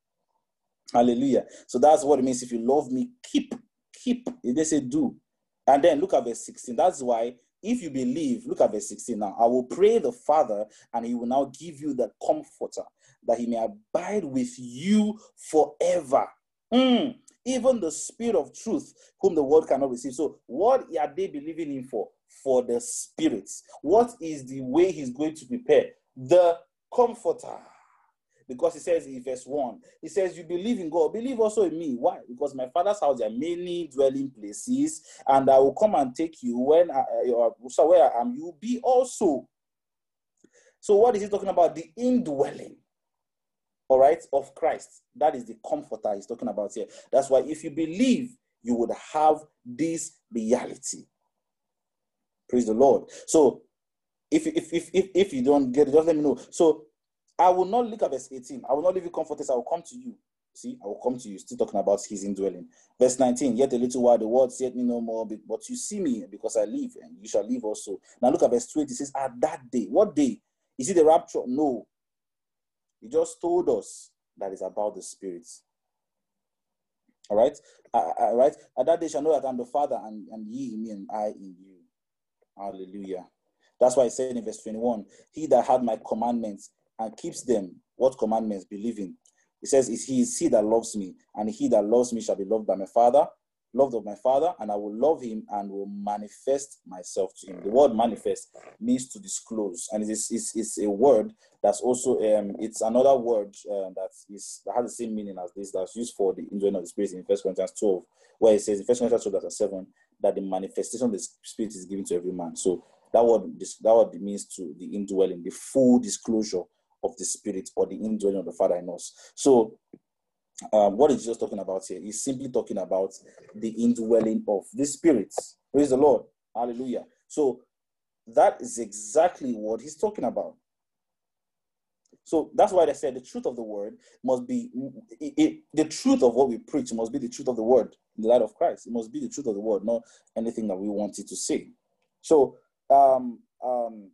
Hallelujah. So that's what it means. If you love me, keep, keep. They say do. And then look at verse sixteen. That's why if you believe, look at verse sixteen now. I will pray the Father, and he will now give you the comforter, that he may abide with you forever. Mm. Even the Spirit of truth, whom the world cannot receive. So what are they believing in for? For the Spirit. What is the way he's going to prepare? The comforter. Because he says in verse one, he says, you believe in God, believe also in me. Why? Because my Father's house, there are many dwelling places, and I will come and take you when I, so where I am, you will be also. So what is he talking about? The indwelling. all right, of Christ. That is the comforter he's talking about here. That's why if you believe, you would have this reality. Praise the Lord. So if, if, if, if, if you don't get it, just let me know. So I will not look at verse eighteen. I will not leave you comfortless. I will come to you. See, I will come to you. Still talking about his indwelling. Verse nineteen, yet a little while the word said me no more, but you see me because I live, and you shall live also. Now look at verse twenty. It says, at that day. What day? Is it the rapture? No. He just told us that it's about the Spirit. All right? All right? At that day shall know that I'm the Father, and, and ye in me, and I in you. Hallelujah. That's why it said in verse twenty-one, he that had my commandments and keeps them. What commandments? Believing. It says, is he is he that loves me, and he that loves me shall be loved by my Father, loved of my Father, and I will love him and will manifest myself to him. The word manifest means to disclose, and it's, it's, it's a word that's also, um, it's another word uh, that is that has the same meaning as this, that's used for the indwelling of the Spirit in First Corinthians twelve, where it says in First Corinthians twelve, seven, that the manifestation of the Spirit is given to every man. So that word, that word means to the indwelling, the full disclosure of the Spirit, or the indwelling of the Father in us. So um, what is Jesus talking about here? He's simply talking about the indwelling of the Spirit. Praise the Lord. Hallelujah. So that is exactly what he's talking about. So that's why they said the truth of the word must be, it, it, the truth of what we preach must be the truth of the word in the light of Christ. It must be the truth of the word, not anything that we want it to say. So, um, um,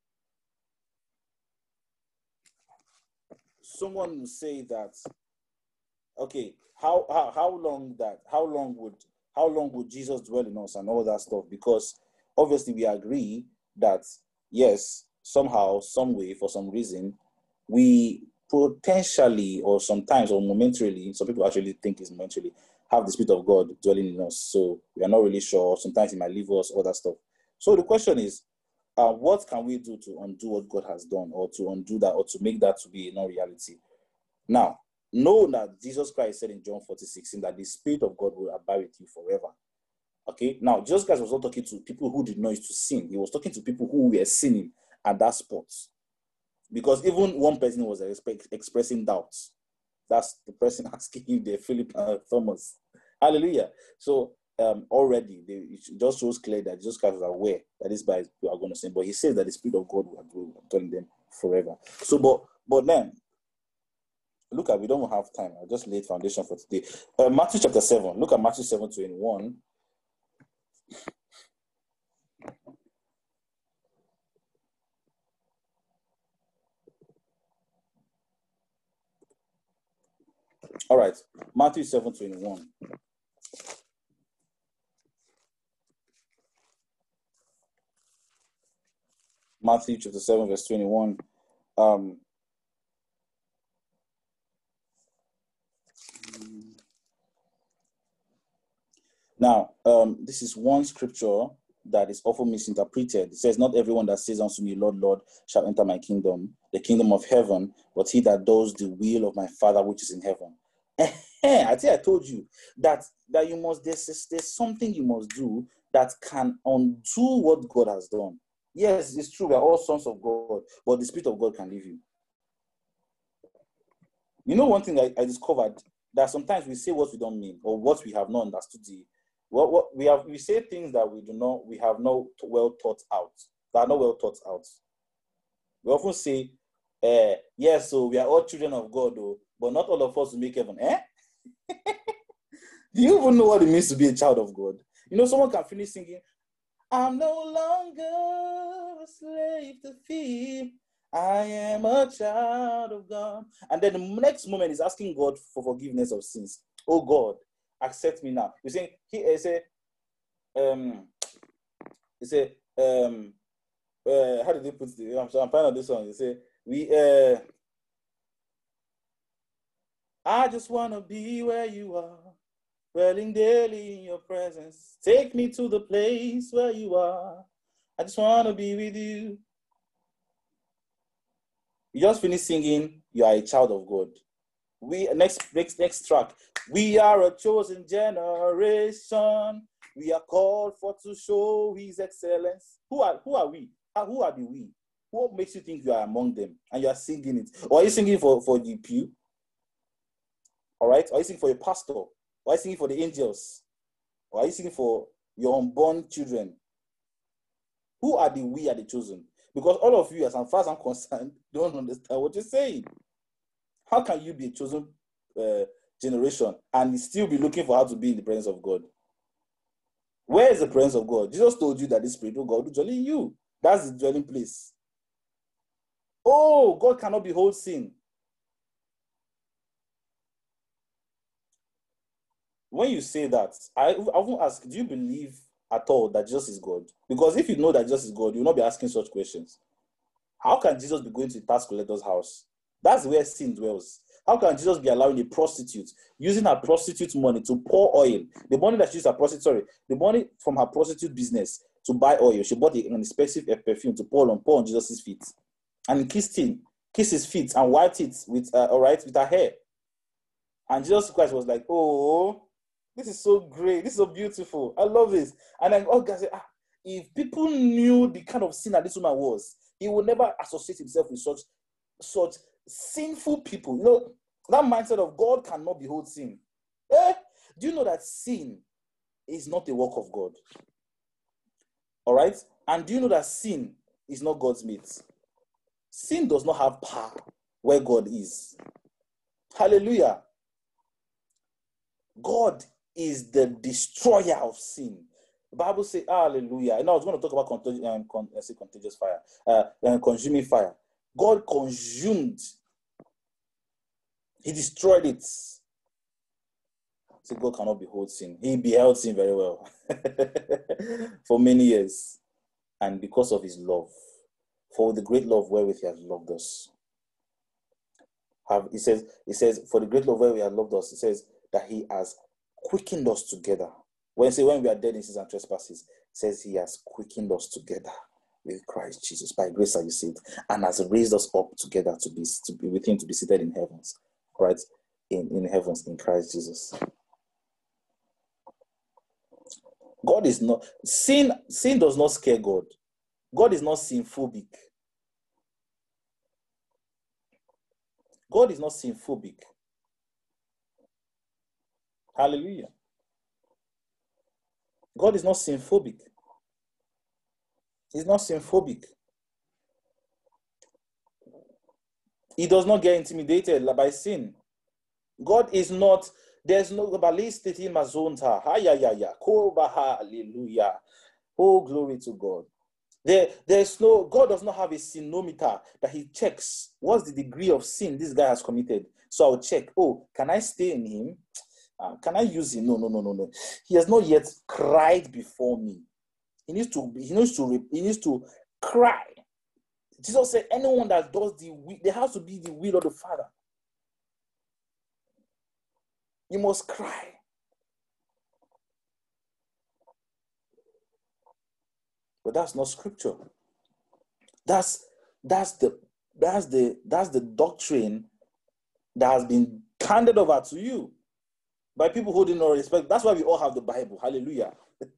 someone will say that, okay, how, how how long that how long would how long would Jesus dwell in us and all that stuff? Because obviously we agree that yes, somehow, some way, for some reason, we potentially or sometimes or momentarily, some people actually think it's momentarily, have the Spirit of God dwelling in us. So we are not really sure. Sometimes He might leave us, all that stuff. So the question is, Uh, what can we do to undo what God has done, or to undo that, or to make that to be a non-reality? Now, know that Jesus Christ said in John fourteen sixteen that the Spirit of God will abide with you forever. Okay? Now, Jesus Christ was not talking to people who did not used to sin. He was talking to people who were sinning at that spot. Because even one person was exp- expressing doubts. That's the person asking you there, Philip uh, Thomas. Hallelujah. So, Um, already, they, it just shows clear that Jesus Christ was aware that these guys are going to sin, but he says that the Spirit of God will dwell in them forever. So, but but then, look at, we don't have time. I just laid foundation for today. Uh, Matthew chapter seven. Look at Matthew seven twenty-one. All right, Matthew seven twenty-one. Matthew chapter seven, verse twenty-one. Um, now, um, this is one scripture that is often misinterpreted. It says, not everyone that says unto me, Lord, Lord, shall enter my kingdom, the kingdom of heaven, but he that does the will of my Father which is in heaven. I think I told you that, that you must, there's, there's something you must do that can undo what God has done. Yes, it's true, we are all sons of God, but the Spirit of God can leave you. You know, one thing I, I discovered, that sometimes we say what we don't mean, or what we have not understood. The, what, what we have, we say things that we do not, we have not well thought out, that are not well thought out. We often say, uh, yes, so we are all children of God, though, but not all of us will make heaven. Eh? Do you even know what it means to be a child of God? You know, someone can finish singing, I'm no longer a slave to fear. I am a child of God. And then the next moment is asking God for forgiveness of sins. Oh God, accept me now. You see, he say, um, he say, um, uh, how did they put it? I'm, I'm finding out this one. He say, we, uh, I just want to be where you are, dwelling daily in your presence. Take me to the place where you are. I just want to be with you. You just finished singing, you are a child of God. We next next next track. We are a chosen generation. We are called for to show His excellence. Who are who are we? Who are the we? What makes you think you are among them and you are singing it? Or are you singing for, for the pew? All right? Or are you singing for a pastor? Or are you singing for the angels? Or are you singing for your unborn children? Who are the we are the chosen? Because all of you, as far as I'm concerned, don't understand what you're saying. How can you be a chosen uh, generation and still be looking for how to be in the presence of God? Where is the presence of God? Jesus told you that the Spirit of God will dwell in you. That's the dwelling place. Oh, God cannot behold sin. When you say that, I, I won't ask, do you believe at all that Jesus is God? Because if you know that Jesus is God, you will not be asking such questions. How can Jesus be going to the tax collector's house? That's where sin dwells. How can Jesus be allowing a prostitute, using her prostitute money to pour oil? The money that she used her prostitute, sorry, the money from her prostitute business to buy oil. She bought an expensive perfume to pour on, pour on Jesus' feet. And kissed him, kissed his feet and wiped it with, uh, all right, with her hair. And Jesus Christ was like, oh, this is so great. This is so beautiful. I love this. And then all guys said, ah, if people knew the kind of sin that this woman was, he would never associate himself with such, such sinful people. You know, that mindset of God cannot behold sin. Eh? Do you know that sin is not a work of God? All right? And do you know that sin is not God's mate? Sin does not have power where God is. Hallelujah. God is the destroyer of sin. The Bible says, hallelujah. And I was going to talk about contag- um, con- let's say contagious fire, uh, um, consuming fire. God consumed. He destroyed it. So God cannot behold sin. He beheld sin very well for many years. And because of his love, for the great love wherewith he has loved us. Have, he says, he says, for the great love wherewith he has loved us, he says that he has quickened us together. When he says when we are dead in sins and trespasses, he says he has quickened us together with Christ Jesus. By grace are you saved, and has raised us up together to be, to be with him, to be seated in heavens. Right? In, in heavens, in Christ Jesus. God is not, sin, sin does not scare God. God is not sin-phobic. God is not sin-phobic. Hallelujah. God is not sin-phobic. He's not sin-phobic. He does not get intimidated by sin. God is not, there's no, hallelujah. Oh, glory to God. There, there's no, God does not have a sinometer that he checks. What's the degree of sin this guy has committed? So I'll check, oh, can I stay in him? Uh, can I use him? No, no, no, no, no. He has not yet cried before me. He needs to, he needs to, he needs to cry. Jesus said, anyone that does the will, there has to be the will of the Father. You must cry. But that's not scripture. That's that's the that's the that's the doctrine that has been handed over to you by people who did not respect. That's why we all have the Bible. Hallelujah.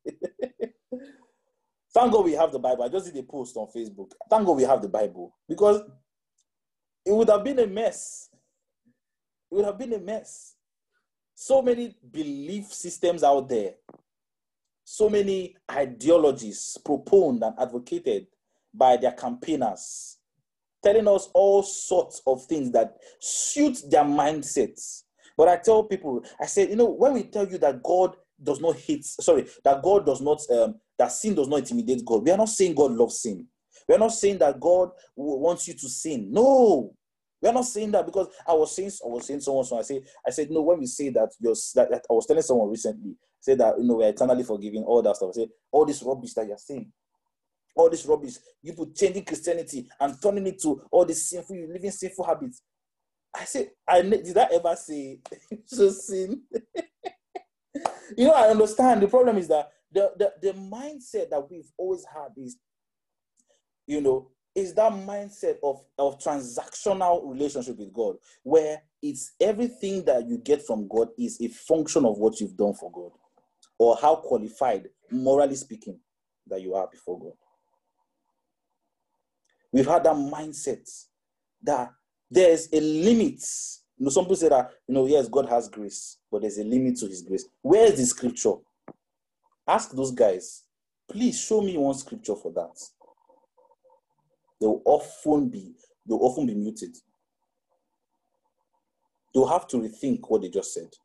Thank God we have the Bible. I just did a post on Facebook. Thank God we have the Bible, because it would have been a mess. It would have been a mess. So many belief systems out there. So many ideologies proponed and advocated by their campaigners, telling us all sorts of things that suit their mindsets. But I tell people, I said, you know, when we tell you that God does not hate, sorry, that God does not, um, that sin does not intimidate God, we are not saying God loves sin. We are not saying that God wants you to sin. No, we are not saying that, because I was saying, I was saying someone, so I say, I said, no, when we say that, you're, that, that I was telling someone recently, say that, you know, we're eternally forgiving, all that stuff. I say, all this rubbish that you're saying, all this rubbish, you put changing Christianity and turning it to all this sinful, you living sinful habits. I say, I did I ever say so sin? You know, I understand. The problem is that the, the, the mindset that we've always had is, you know, is that mindset of, of transactional relationship with God, where it's everything that you get from God is a function of what you've done for God, or how qualified, morally speaking, that you are before God. We've had that mindset that there's a limit You know, some people say that, you know, yes, God has grace, but there's a limit to his grace. Where is the scripture? Ask those guys, please show me one scripture for that. They'll often be, they'll often be muted. They'll have to rethink what they just said.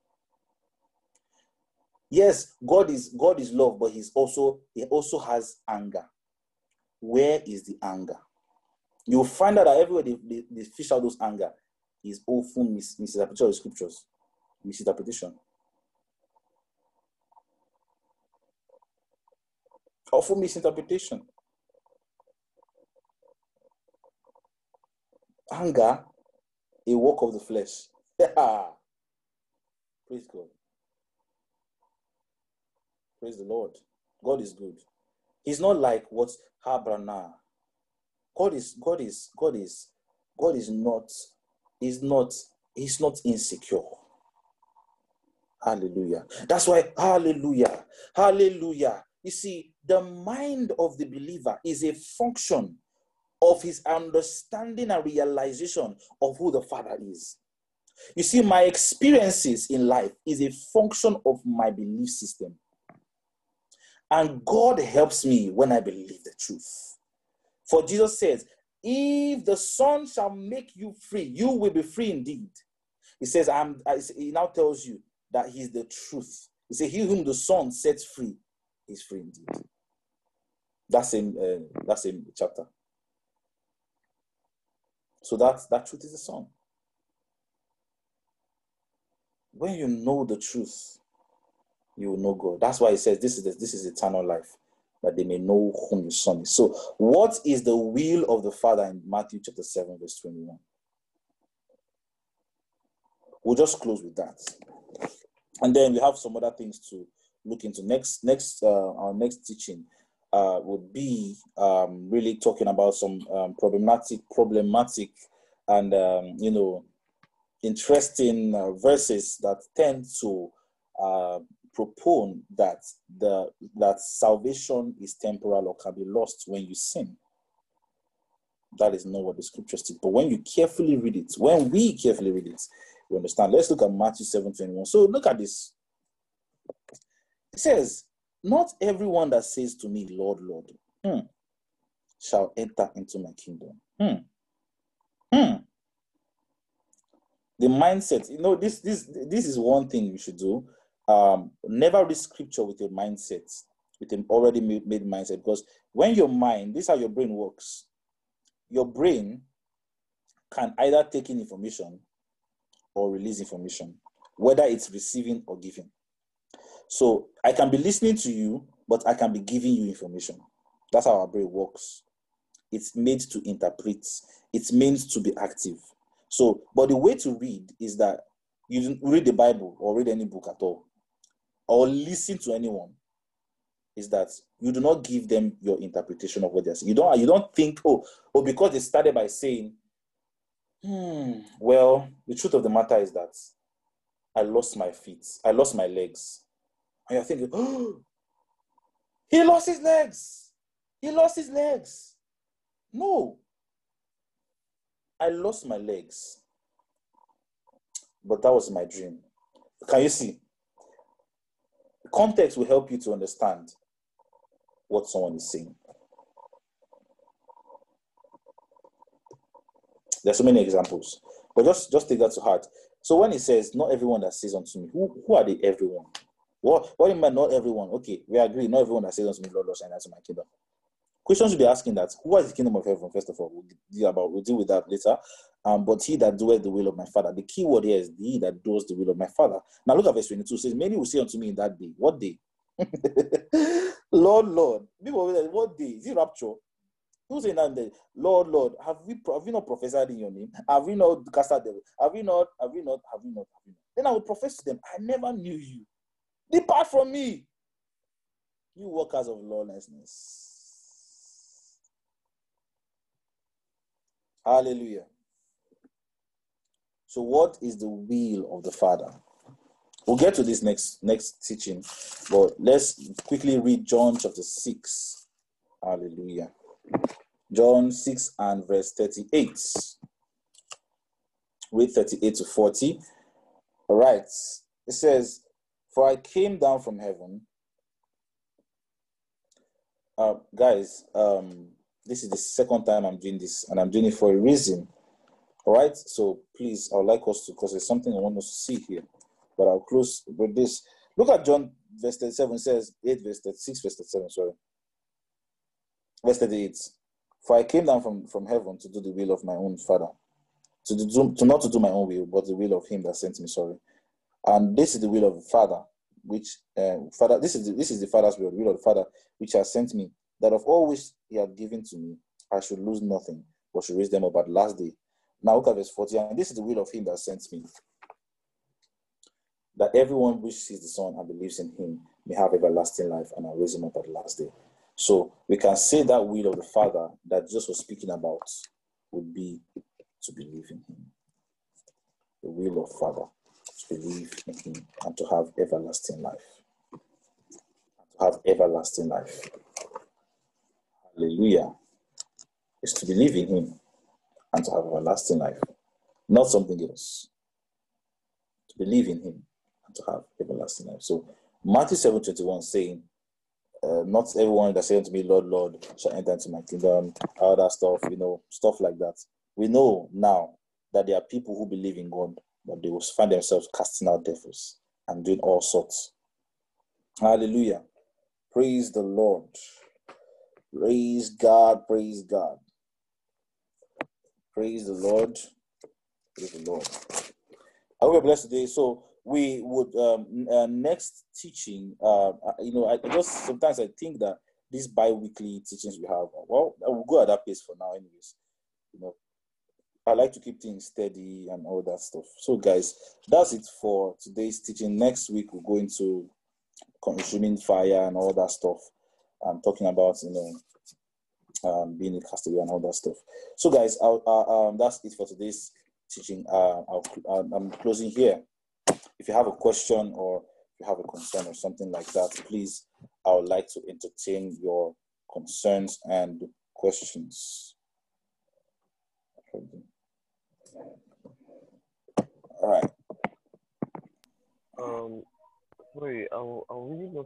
Yes, God is God is love, but he's also he also has anger. Where is the anger? You'll find out that everywhere they, they, they fish out those anger is often mis- misinterpretation of the scriptures. Misinterpretation. Often misinterpretation. Anger, a work of the flesh. Praise God. Praise the Lord. God is good. He's not like what's Habrana. God is, God is, God is, God is not, is not, he's not insecure. Hallelujah. That's why, hallelujah, hallelujah. You see, the mind of the believer is a function of his understanding and realization of who the Father is. You see, my experiences in life is a function of my belief system. And God helps me when I believe the truth. For Jesus says, if the Son shall make you free, you will be free indeed. He says, I'm, he now tells you that he's the truth. He says, he whom the Son sets free is free indeed. That's in uh, that same chapter. So that, that truth is the Son. When you know the truth, you will know God. That's why he says this is the, this is eternal life, that they may know whom the Son is. So what is the will of the Father in Matthew chapter seven, verse twenty-one? We'll just close with that. And then we have some other things to look into. Next, next, uh, our next teaching uh, would be um, really talking about some um, problematic, problematic, and um, you know, interesting uh, verses that tend to uh, propone that the that salvation is temporal or can be lost when you sin. That is not what the scriptures teach. But when you carefully read it, when we carefully read it, you understand. Let's look at Matthew seven twenty-one. So look at this. It says, not everyone that says to me, Lord, Lord, hmm, shall enter into my kingdom. Hmm. Hmm. The mindset, you know, this this this is one thing you should do. Um, never read scripture with a mindset, with an already made, made mindset, because when your mind, this is how your brain works. Your brain can either take in information or release information, whether it's receiving or giving. So I can be listening to you, but I can be giving you information. That's how our brain works. It's made to interpret. It's meant to be active. So, but the way to read is that you read the Bible or read any book at all, or listen to anyone, is that you do not give them your interpretation of what they're saying. You don't, you don't think, oh, oh, because they started by saying, hmm, well, the truth of the matter is that I lost my feet. I lost my legs. And you're thinking, oh, he lost his legs. He lost his legs. No. I lost my legs. But that was my dream. Can you see? Context will help you to understand what someone is saying. There's so many examples. But just, just take that to heart. So when it says, not everyone that says unto me, who, who are the everyone? What, what do you mean not everyone? Okay, we agree, not everyone that says unto me, Lord, Lord, shine into my kingdom. Questions should be asking that. Who is the kingdom of heaven, first of all? We'll deal, about, we'll deal with that later. Um, but he that doeth the will of my Father. The key word here is he that does the will of my Father. Now look at verse twenty-two. It says, many will say unto me in that day. What day? Lord, Lord. People will say, what day? Is it rapture? Who's saying that day? Lord, Lord, have we have we not prophesied in your name? Have we not cast out devil? Have we not? Have we not? Have we not? Have we not? Then I will profess to them, I never knew you. Depart from me, you workers of lawlessness. Hallelujah. So what is the will of the Father? We'll get to this next next teaching, but let's quickly read John chapter six. Hallelujah. John six and verse thirty-eight. read thirty-eight to forty. All right. It says, for I came down from heaven. Uh, guys, um, this is the second time I'm doing this, and I'm doing it for a reason. All right. So please, I would like us to, because there's something I want us to see here. But I'll close with this. Look at John verse thirty-seven. It says eight verse thirty-six, verse thirty-seven, sorry. Verse thirty-eight. For I came down from, from heaven to do the will of my own Father. To, do, to not to do my own will, but the will of him that sent me, sorry. And this is the will of the Father, which uh, Father, this is the, this is the Father's will, the will of the Father, which has sent me, that of all which he had given to me, I should lose nothing, but should raise them up at the last day. Now look at verse forty, and this is the will of him that sent me, that everyone which sees the Son and believes in him may have everlasting life, and I'll raise him up at the last day. So we can say that will of the Father that Jesus was speaking about would be to believe in him. The will of Father, to believe in him and to have everlasting life. And to have everlasting life. Hallelujah. Is to believe in him and to have everlasting life. Not something else. To believe in him and to have everlasting life. So Matthew seven twenty-one saying, uh, not everyone that says unto me, Lord, Lord, shall enter into my kingdom, all that stuff, you know, stuff like that. We know now that there are people who believe in God, but they will find themselves casting out devils and doing all sorts. Hallelujah. Praise the Lord. Praise God. Praise God. Praise the Lord. Praise the Lord. I hope you're blessed today. So we would, um, uh, next teaching, uh, you know, I just, sometimes I think that these bi-weekly teachings we have, well, I will go at that pace for now anyways. You know, I like to keep things steady and all that stuff. So guys, that's it for today's teaching. Next week, we'll go into consuming fire and all that stuff. I'm talking about, you know, um, being a castaway and all that stuff. So guys, I'll, uh, um, that's it for today's teaching. Uh, I'll, I'm closing here. If you have a question or if you have a concern or something like that, please, I would like to entertain your concerns and questions. All right. Um, sorry, I, I really not